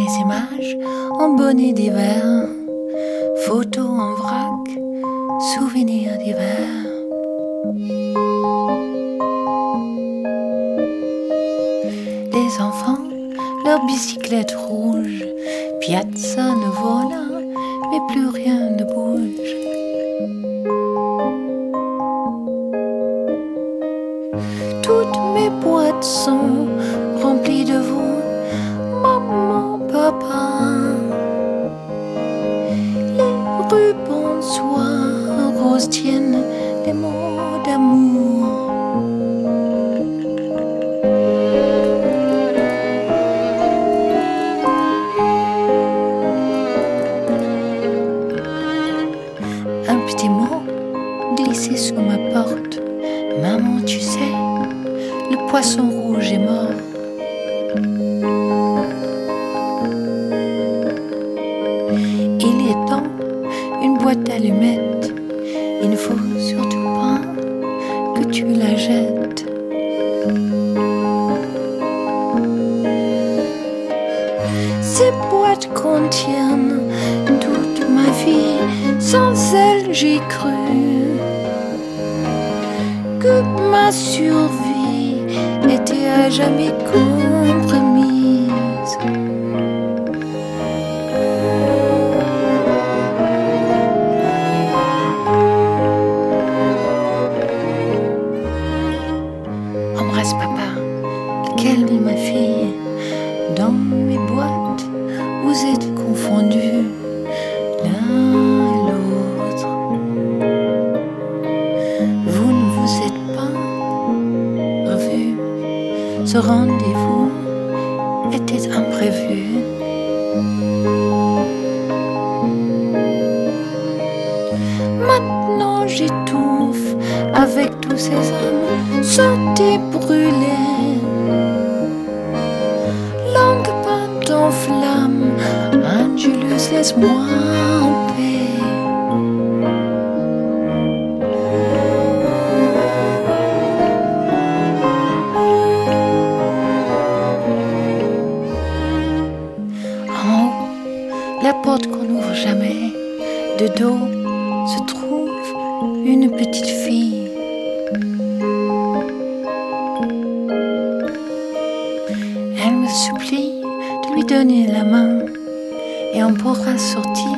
les images en bonnet d'hiver, photos en vrac, souvenirs d'hiver. Les enfants, leur bicyclette rouge, Piazza ne vola, mais plus rien ne bouge. Toutes mes boîtes sont remplies de vous, maman, papa. Les rubans de soie roses tiennent les mots d'amour. Un petit mot glissé sous ma porte. Maman, tu sais, le poisson rouge est mort. Il est temps, une boîte d'allumettes. Il ne faut surtout pas que tu la jettes. Ces boîtes contiennent toute ma vie. Sans elle, j'ai cru que ma survie était à jamais compromise. Embrasse papa, calme ma fille. Dans mes boîtes, vous êtes confondus l'un et l'autre. Vous ne vous êtes pas revus. Ce rendez-vous était imprévu. Maintenant j'étouffe avec tous ces hommes sortis brûlés. Langue peinte en flammes, Angelus, laisse-moi en paix. En haut, la porte qu'on n'ouvre jamais, de dos se trouve une petite fille. Elle me supplie de lui donner la main et on pourra sortir